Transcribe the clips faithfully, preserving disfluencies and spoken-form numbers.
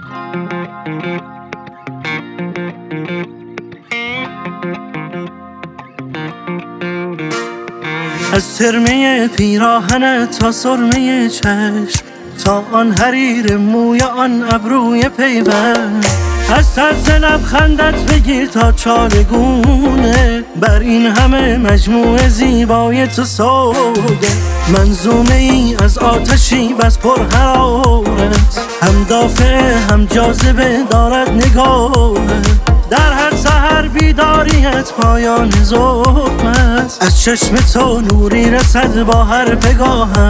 از ترمه پیراهنت تا سرمه چشم، تا آن حریر موی آن ابروی پیوند، از طرز لبخندت بگیر تا چارگونه، بر این همه مجموعه زیبای تو سوده. منظومه ای از آتشی بس پر حرارت، هم دافع هم جاذبه دارد نگاهت. در هر سحر بیداریت پایان ظلم است، از چشم تو نوری رسد با هر پگاهت.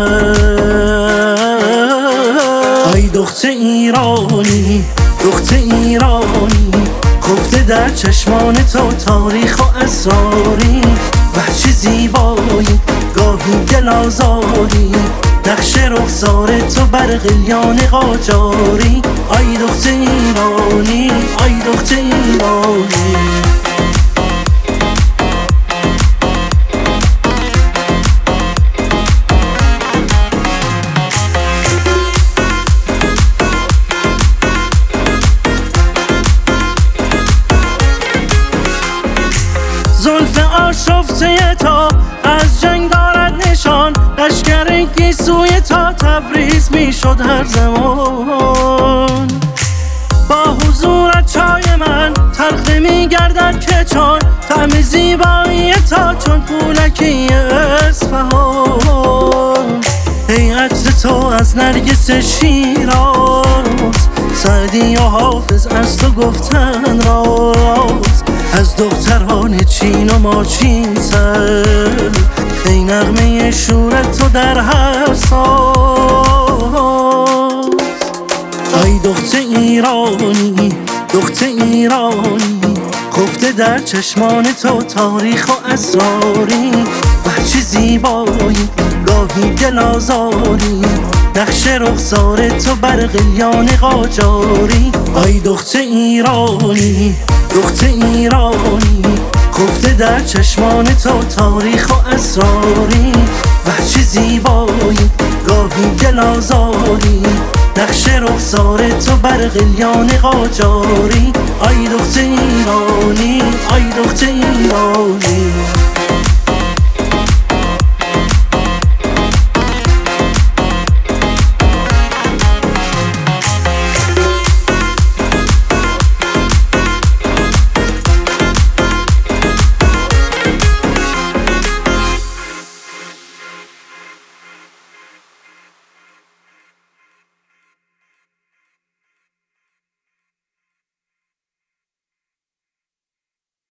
آی دخت ایرانی، دخت ایرانی، خفته در چشمان تو تاریخ و اسراری. وحشی زیبایی، گاهی دل آزاری، نقش رخسار تو بر قلیان قاجاری. آی دخت ایرانی، آی دخت ایرانی. زلف آشفته تا از جنگ دارد نشان، لشکر گیسوی تا تبریز می شد هر زمان. با حضورت چای من تلخ نمی گردد که چون، طعم زیبایی تا چون پولکی اصفهان. ای عطر تو از نرگس شیراز، سعدی و حافظ از تو گفتن راز. از دختران چین و ماچین سر، ای نغمه شورت تو در هر ساز. آی دخت ایرانی، دخت ایرانی، خفته در چشمان تو تاریخ و اسراری. وحشی زیبایی، گاهی دل آزاری، نقش رخسار تو بر قلیان قاجاری. آی دخت ایرانی، دخت ایرانی، خفته در چشمان تو تاریخ و اسراری. وحشی زیبایی، گاهی دل آزاری، نقش رخسار تو بر قلیان قاجاری. آی دخت ایرانی، آی دخت ایرانی.